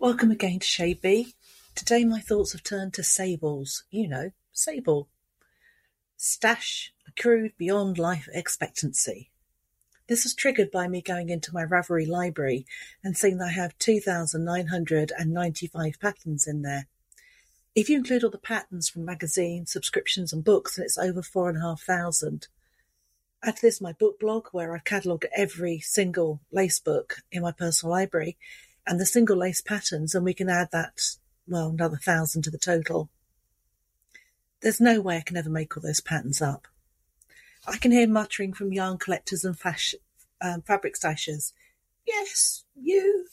Welcome again to Shade Bee. Today my thoughts have turned to sables. Sable. Stash accrued beyond life expectancy. This was triggered by me going into my Ravelry library and seeing that I have 2,995 patterns in there. If you include all the patterns from magazines, subscriptions and books, then it's over 4,500. Add to this my book blog, where I've catalogued every single lace book in my personal library, and the single lace patterns, and we can add that, another 1,000 to the total. There's no way I can ever make all those patterns up. I can hear muttering from yarn collectors and fabric stashers. Yes, you,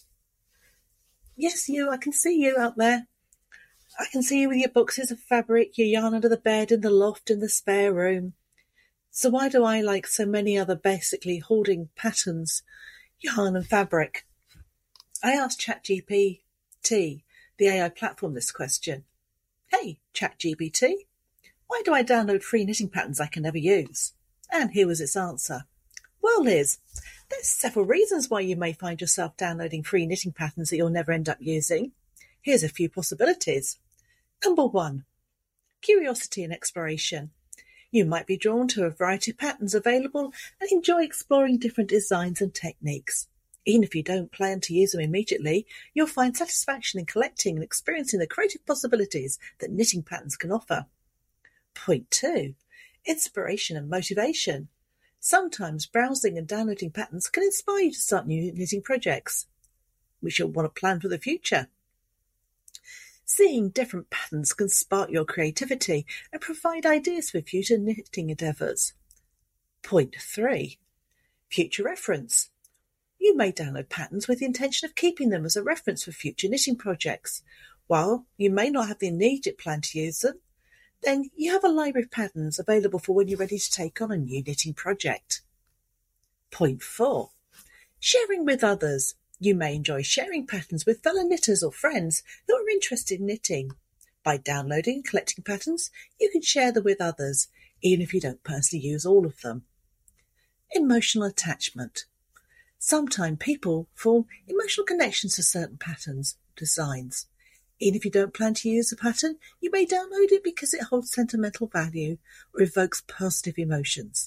I can see you out there. I can see you with your boxes of fabric, your yarn under the bed, in the loft, in the spare room. So why do I, like so many other basically hoarding patterns, yarn and fabric? I asked ChatGPT, the AI platform, this question. Hey, ChatGPT, why do I download free knitting patterns I can never use? And here was its answer. Well, Liz, there's several reasons why you may find yourself downloading free knitting patterns that you'll never end up using. Here's a few possibilities. Number 1, curiosity and exploration. You might be drawn to a variety of patterns available and enjoy exploring different designs and techniques. Even if you don't plan to use them immediately, you'll find satisfaction in collecting and experiencing the creative possibilities that knitting patterns can offer. Point 2, inspiration and motivation. Sometimes browsing and downloading patterns can inspire you to start new knitting projects, which you'll want to plan for the future. Seeing different patterns can spark your creativity and provide ideas for future knitting endeavours. Point 3, future reference. You may download patterns with the intention of keeping them as a reference for future knitting projects. While you may not have the immediate plan to use them, then you have a library of patterns available for when you're ready to take on a new knitting project. Point 4, sharing with others. You may enjoy sharing patterns with fellow knitters or friends who are interested in knitting. By downloading and collecting patterns, you can share them with others, even if you don't personally use all of them. Emotional attachment. Sometimes people form emotional connections to certain patterns, designs. Even if you don't plan to use a pattern, you may download it because it holds sentimental value or evokes positive emotions.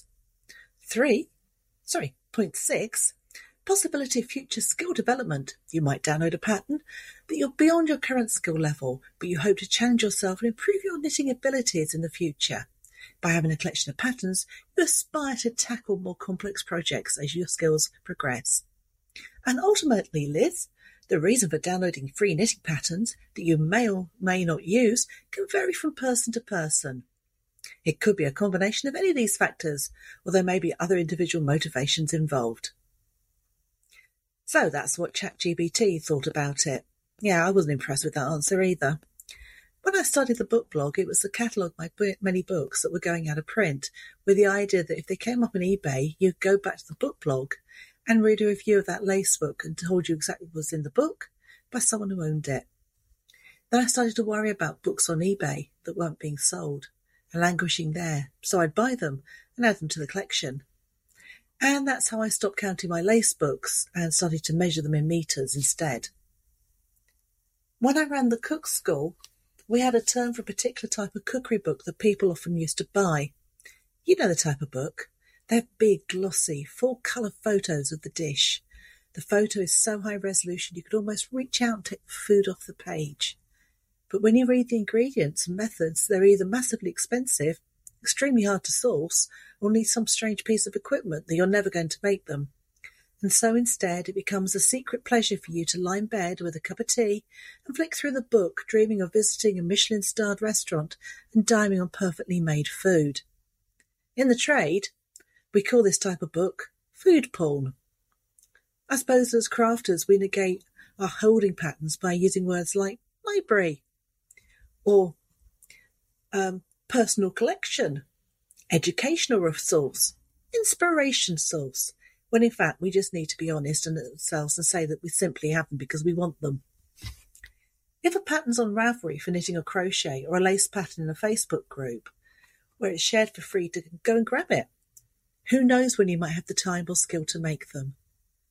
Point 6, possibility of future skill development. You might download a pattern, but you're beyond your current skill level, but you hope to challenge yourself and improve your knitting abilities in the future. By having a collection of patterns, you aspire to tackle more complex projects as your skills progress. And ultimately, Liz, the reason for downloading free knitting patterns that you may or may not use can vary from person to person. It could be a combination of any of these factors, or there may be other individual motivations involved. So that's what ChatGPT thought about it. Yeah, I wasn't impressed with that answer either. When I started the book blog, it was to catalogue my many books that were going out of print, with the idea that if they came up on eBay, you'd go back to the book blog and read a review of that lace book and told you exactly what was in the book by someone who owned it. Then I started to worry about books on eBay that weren't being sold and languishing there, so I'd buy them and add them to the collection. And that's how I stopped counting my lace books and started to measure them in meters instead. When I ran the cook school, we had a term for a particular type of cookery book that people often used to buy. You know the type of book. They have big, glossy, full-colour photos of the dish. The photo is so high resolution you could almost reach out and take the food off the page. But when you read the ingredients and methods, they're either massively expensive, extremely hard to source, or need some strange piece of equipment that you're never going to make them. And so instead it becomes a secret pleasure for you to lie in bed with a cup of tea and flick through the book, dreaming of visiting a Michelin-starred restaurant and dining on perfectly made food. In the trade, we call this type of book food porn. I suppose as crafters we negate our holding patterns by using words like library or personal collection, educational resource, inspiration source, when in fact we just need to be honest with ourselves and say that we simply have them because we want them. If a pattern's on Ravelry for knitting or crochet, or a lace pattern in a Facebook group where it's shared for free, to go and grab it. Who knows when you might have the time or skill to make them.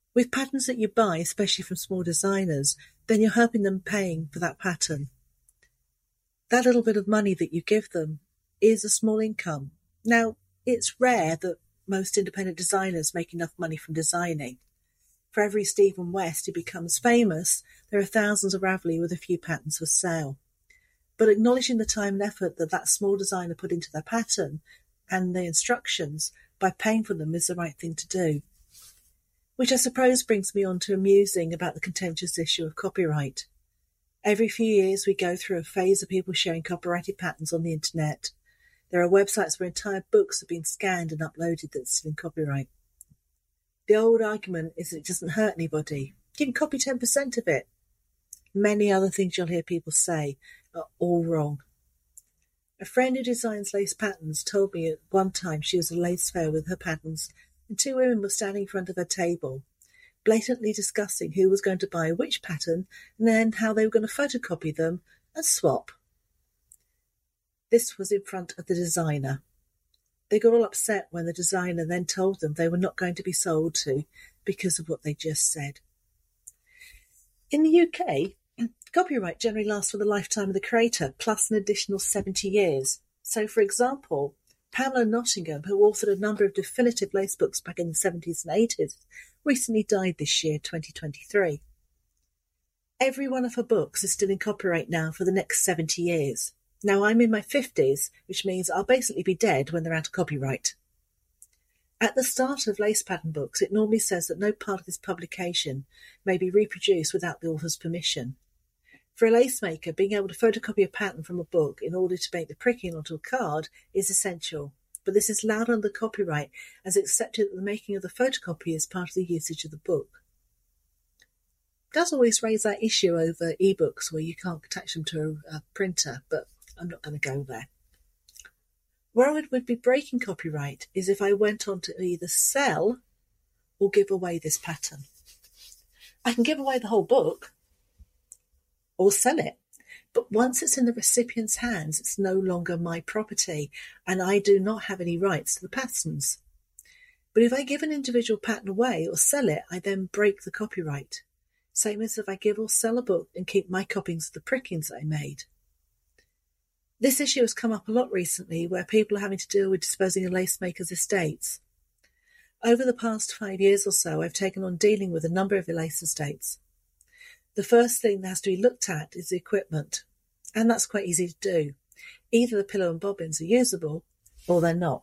With patterns that you buy, especially from small designers, then you're helping them paying for that pattern. That little bit of money that you give them is a small income. Now, it's rare that most independent designers make enough money from designing. For every Stephen West who becomes famous, there are thousands of Ravelry with a few patterns for sale. But acknowledging the time and effort that that small designer put into their pattern and the instructions by paying for them is the right thing to do. Which I suppose brings me on to musing about the contentious issue of copyright. Every few years we go through a phase of people sharing copyrighted patterns on the internet. There are websites where entire books have been scanned and uploaded that's still in copyright. The old argument is that it doesn't hurt anybody. You can copy 10% of it. Many other things you'll hear people say are all wrong. A friend who designs lace patterns told me at one time she was at a lace fair with her patterns and two women were standing in front of her table, blatantly discussing who was going to buy which pattern and then how they were going to photocopy them and swap. This was in front of the designer. They got all upset when the designer then told them they were not going to be sold to because of what they just said. In the UK, copyright generally lasts for the lifetime of the creator, plus an additional 70 years. So, for example, Pamela Nottingham, who authored a number of definitive lace books back in the 70s and 80s, recently died this year, 2023. Every one of her books is still in copyright now for the next 70 years. Now, I'm in my 50s, which means I'll basically be dead when they're out of copyright. At the start of lace pattern books, it normally says that no part of this publication may be reproduced without the author's permission. For a lace maker, being able to photocopy a pattern from a book in order to make the pricking onto a card is essential, but this is allowed under copyright as accepted that the making of the photocopy is part of the usage of the book. It does always raise that issue over ebooks where you can't attach them to a printer, but I'm not going to go there. Where I would be breaking copyright is if I went on to either sell or give away this pattern. I can give away the whole book or sell it, but once it's in the recipient's hands, it's no longer my property and I do not have any rights to the patterns. But if I give an individual pattern away or sell it, I then break the copyright. Same as if I give or sell a book and keep my copies of the prickings that I made. This issue has come up a lot recently where people are having to deal with disposing of lace makers' estates. Over the past 5 years or so, I've taken on dealing with a number of lace estates. The first thing that has to be looked at is the equipment, and that's quite easy to do. Either the pillow and bobbins are usable or they're not.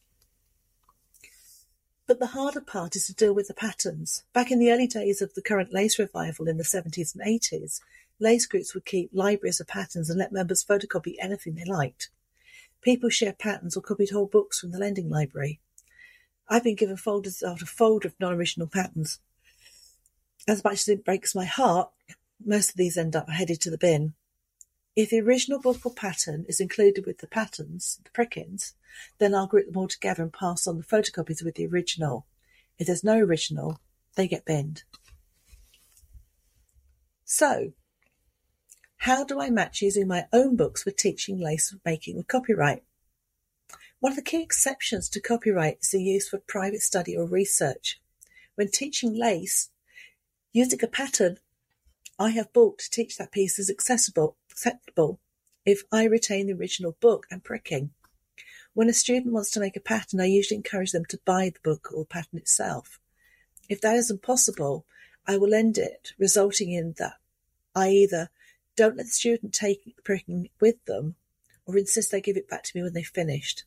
But the harder part is to deal with the patterns. Back in the early days of the current lace revival in the 70s and 80s, lace groups would keep libraries of patterns and let members photocopy anything they liked. People shared patterns or copied whole books from the lending library. I've been given folders after folder of non-original patterns. As much as it breaks my heart, most of these end up headed to the bin. If the original book or pattern is included with the patterns, the prickings, then I'll group them all together and pass on the photocopies with the original. If there's no original, they get binned. So, how do I match using my own books with teaching lace making with copyright? One of the key exceptions to copyright is the use for private study or research. When teaching lace, using a pattern I have bought to teach that piece is acceptable if I retain the original book and pricking. When a student wants to make a pattern, I usually encourage them to buy the book or pattern itself. If that isn't possible, I will lend it, resulting in that I either don't let the student take the pricking with them or insist they give it back to me when they've finished.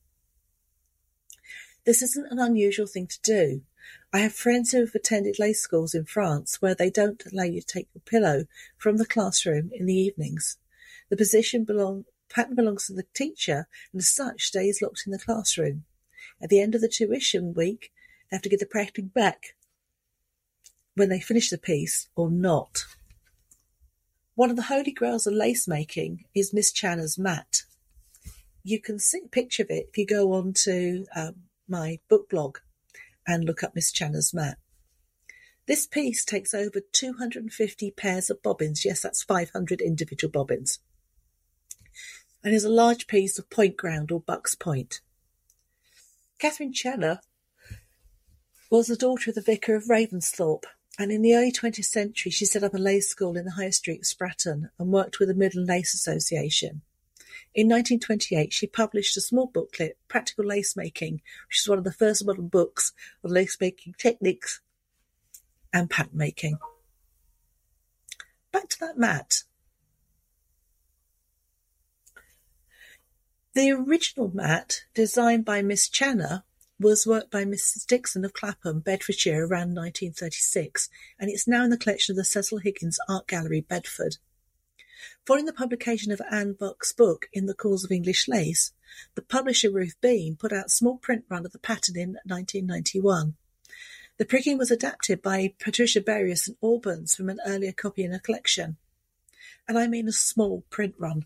This isn't an unusual thing to do. I have friends who have attended lace schools in France where they don't allow you to take your pillow from the classroom in the evenings. The pattern belongs to the teacher and as such stays locked in the classroom. At the end of the tuition week, they have to get the practicing back when they finish the piece or not. One of the holy grails of lace making is Miss Channa's mat. You can see a picture of it if you go on to my book blog and look up Miss Channa's mat. This piece takes over 250 pairs of bobbins. Yes, that's 500 individual bobbins. And is a large piece of point ground or buck's point. Catherine Channa was the daughter of the vicar of Ravensthorpe, and in the early 20th century she set up a lace school in the High Street of Stratton and worked with the Midland Lace Association. In 1928 she published a small booklet, Practical Lace Making, which is one of the first modern books on lace making techniques and pattern making. Back to that mat. The original mat, designed by Miss Channer, was worked by Mrs. Dixon of Clapham, Bedfordshire, around 1936, and it's now in the collection of the Cecil Higgins Art Gallery, Bedford. Following the publication of Anne Buck's book, In the Cause of English Lace, the publisher Ruth Bean put out a small print run of the pattern in 1991. The pricking was adapted by Patricia Berry of St Albans from an earlier copy in her collection. And I mean a small print run.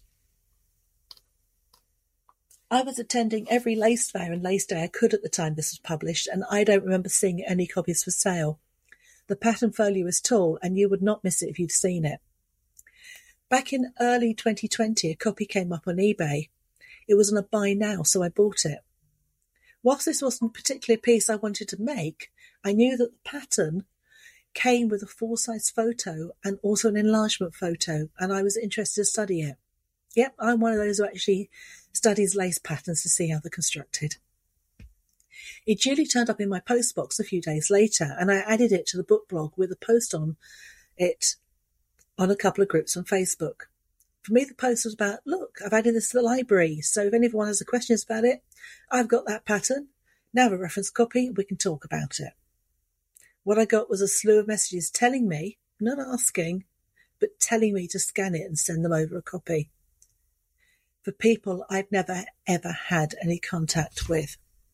I was attending every lace fair and lace day I could at the time this was published, and I don't remember seeing any copies for sale. The pattern folio is tall, and you would not miss it if you'd seen it. Back in early 2020, a copy came up on eBay. It was on a buy now, so I bought it. Whilst this wasn't particularly a piece I wanted to make, I knew that the pattern came with a full-size photo and also an enlargement photo, and I was interested to study it. Yep, I'm one of those who actually studies lace patterns to see how they're constructed. It duly turned up in my postbox a few days later, and I added it to the book blog with a post on it on a couple of groups on Facebook. For me, the post was about, look, I've added this to the library, so if anyone has any questions about it, I've got that pattern. Now I have a reference copy, we can talk about it. What I got was a slew of messages telling me, not asking, but telling me to scan it and send them over a copy. For people I've never, ever had any contact with.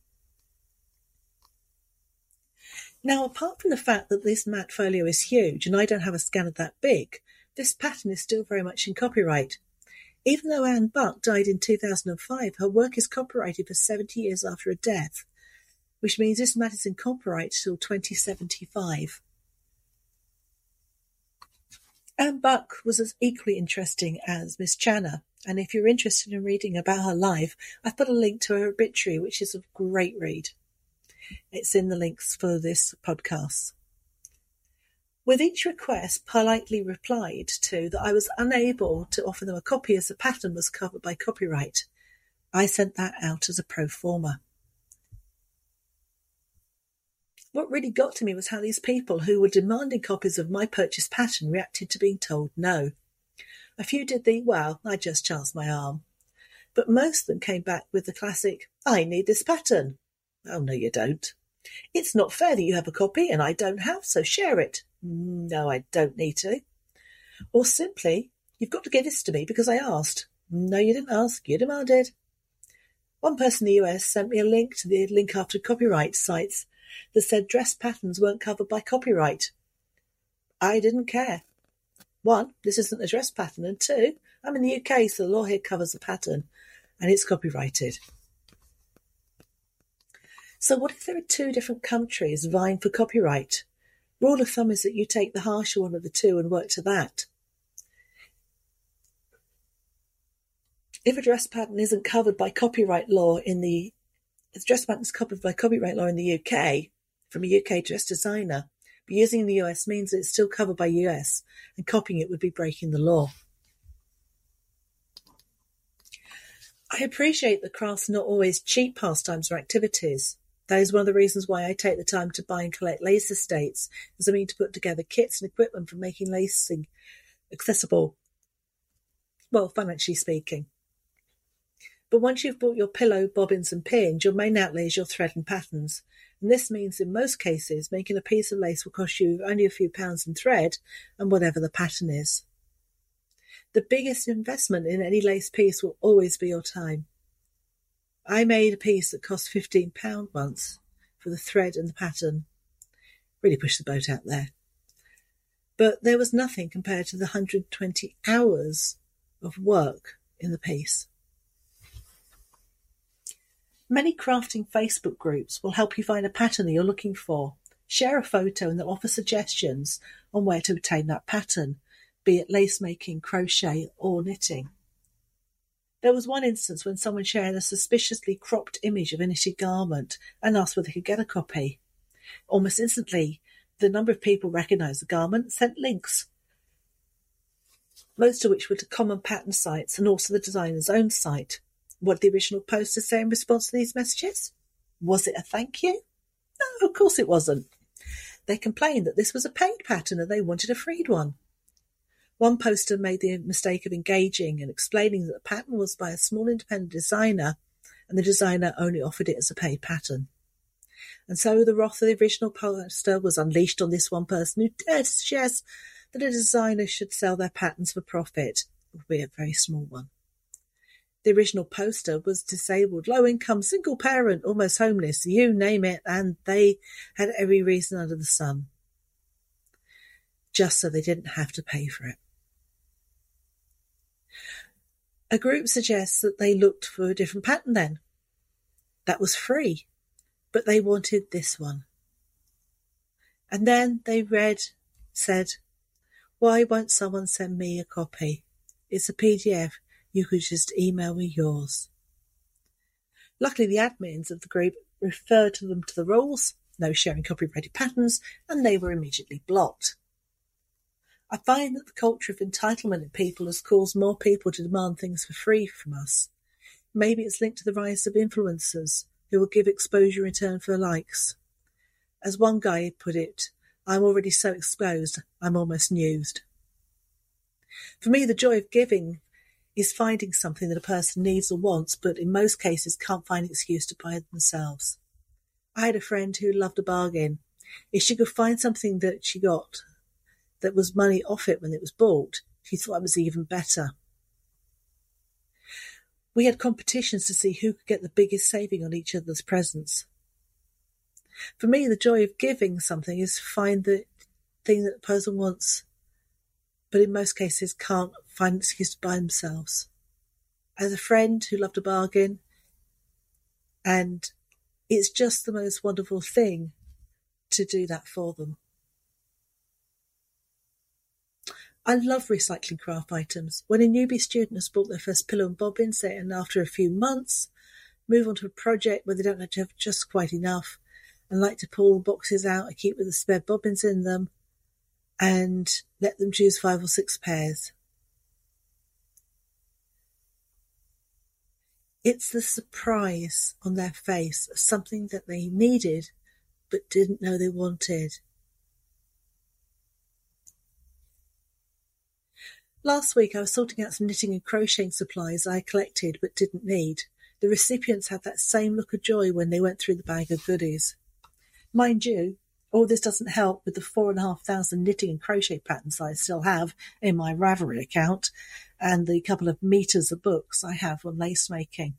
Now, apart from the fact that this mat folio is huge and I don't have a scanner that big, this pattern is still very much in copyright. Even though Anne Buck died in 2005, her work is copyrighted for 70 years after her death, which means this mat is in copyright till 2075. Anne Buck was as equally interesting as Miss Channer, and if you're interested in reading about her life, I've put a link to her obituary, which is a great read. It's in the links for this podcast. With each request politely replied to that I was unable to offer them a copy as the pattern was covered by copyright. I sent that out as a pro forma. What really got to me was how these people who were demanding copies of my purchased pattern reacted to being told no. A few did the, well, I just chanced my arm. But most of them came back with the classic, I need this pattern. Oh, no, you don't. It's not fair that you have a copy and I don't have, so share it. No, I don't need to. Or simply, you've got to give this to me because I asked. No, you didn't ask, you demanded. One person in the US sent me a link to the link after copyright sites that said dress patterns weren't covered by copyright. I didn't care. One, this isn't a dress pattern, and two, I'm in the UK, so the law here covers the pattern, and it's copyrighted. So what if there are two different countries vying for copyright? Rule of thumb is that you take the harsher one of the two and work to that. If a dress pattern isn't covered by copyright law if the dress pattern is covered by copyright law in the UK, from a UK dress designer, but using in the US means that it's still covered by US, and copying it would be breaking the law. I appreciate that crafts are not always cheap pastimes or activities. That is one of the reasons why I take the time to buy and collect lace estates, as I mean to put together kits and equipment for making lacing accessible, well, financially speaking. But once you've bought your pillow, bobbins and pins, your main outlay is your thread and patterns. And this means in most cases making a piece of lace will cost you only a few pounds in thread and whatever the pattern is. The biggest investment in any lace piece will always be your time. I made a piece that cost £15 once for the thread and the pattern. Really pushed the boat out there. But there was nothing compared to the 120 hours of work in the piece. Many crafting Facebook groups will help you find a pattern that you're looking for. Share a photo and they'll offer suggestions on where to obtain that pattern, be it lace making, crochet or knitting. There was one instance when someone shared a suspiciously cropped image of a knitted garment and asked whether they could get a copy. Almost instantly, the number of people recognised the garment sent links, most of which were to common pattern sites and also the designer's own site. What did the original poster say in response to these messages? Was it a thank you? No, of course it wasn't. They complained that this was a paid pattern and they wanted a freed one. One poster made the mistake of engaging and explaining that the pattern was by a small independent designer and the designer only offered it as a paid pattern. And so the wrath of the original poster was unleashed on this one person who dared to suggest that a designer should sell their patterns for profit, albeit a very small one. The original poster was disabled, low-income, single parent, almost homeless, you name it, and they had every reason under the sun. Just so they didn't have to pay for it. A group suggests that they looked for a different pattern then. That was free, but they wanted this one. And then they said, why won't someone send me a copy? It's a PDF. You could just email me yours. Luckily, the admins of the group referred them to the rules, no sharing copyrighted patterns, and they were immediately blocked. I find that the culture of entitlement in people has caused more people to demand things for free from us. Maybe it's linked to the rise of influencers who will give exposure in return for likes. As one guy put it, I'm already so exposed, I'm almost newsed. For me, the joy of giving is finding something that a person needs or wants, but in most cases can't find an excuse to buy it themselves. I had a friend who loved a bargain. If she could find something that she got that was money off it when it was bought, she thought it was even better. We had competitions to see who could get the biggest saving on each other's presents. For me, the joy of giving something is to find the thing that the person wants, but in most cases can't find an excuse to buy themselves. As a friend who loved a bargain, and it's just the most wonderful thing to do that for them. I love recycling craft items. When a newbie student has bought their first pillow and bobbins, and after a few months move on to a project where they don't have just quite enough and like to pull boxes out and keep with the spare bobbins in them and let them choose 5 or 6 pairs. It's the surprise on their face of something that they needed but didn't know they wanted. Last week I was sorting out some knitting and crocheting supplies I collected but didn't need. The recipients had that same look of joy when they went through the bag of goodies. Mind you, all this doesn't help with the 4,500 knitting and crochet patterns I still have in my Ravelry account and the couple of meters of books I have on lace making.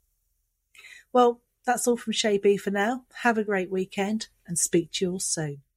Well, that's all from Shay B for now. Have a great weekend and speak to you all soon.